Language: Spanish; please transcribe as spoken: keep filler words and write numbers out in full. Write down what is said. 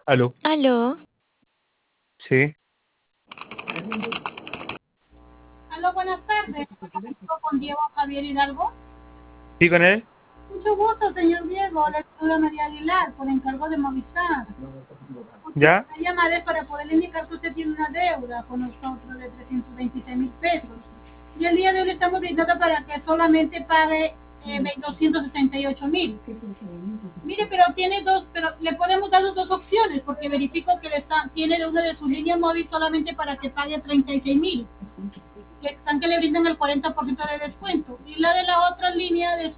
Aló, Aló, sí, Aló, buenas tardes. Comunico con Diego Javier Hidalgo. sí con él, Mucho gusto, señor Diego. Le saluda María Aguilar por encargo de Movistar. ¿ya? La llamaré para poder indicar que usted tiene una deuda con nosotros de trescientos veintiséis mil pesos. Y el día de hoy le estamos brindando para que solamente pague eh, doscientos sesenta y ocho mil. Mire, pero tiene dos, pero le podemos dar dos opciones porque verifico que le está, tiene de una de sus líneas móvil solamente para que pague treinta y seis mil. Que están que le brindan el cuarenta por ciento de descuento. Y la de la otra línea de su